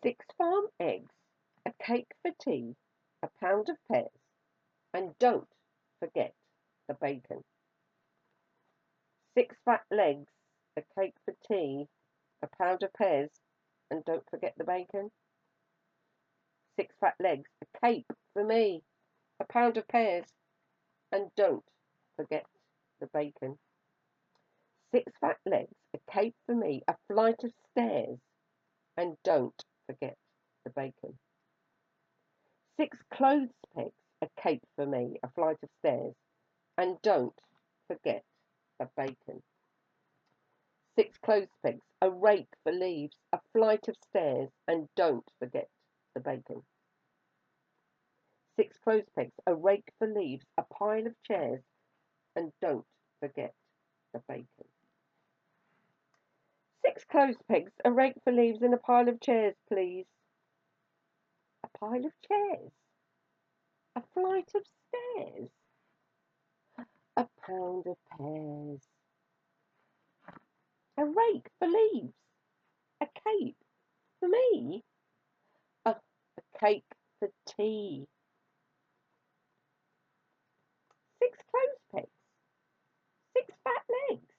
6 farm eggs, a cake for tea, a pound of pears, and don't forget the bacon. 6 fat legs, a cake for tea, a pound of pears, and don't forget the bacon. 6 fat legs, a cake for me, a pound of pears, and don't forget the bacon. 6 fat legs, a cake for me, a flight of stairs, and don't forget the bacon. 6 clothes pegs, a cape for me, a flight of stairs, and don't forget the bacon. 6 clothes pegs, a rake for leaves, a flight of stairs, and don't forget the bacon. 6 clothes pegs, a rake for leaves, a pile of chairs, and don't forget the bacon. 6 clothes pegs, a rake for leaves, and a pile of chairs, please. A pile of chairs? A flight of stairs? A pound of pears? A rake for leaves? A cape for me? A cake for tea? 6 clothes pegs? 6 fat legs?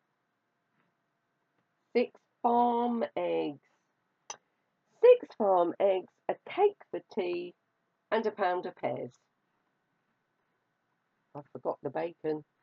6 farm eggs? 6 farm eggs, a cake for tea, and a pound of pears. I forgot the bacon.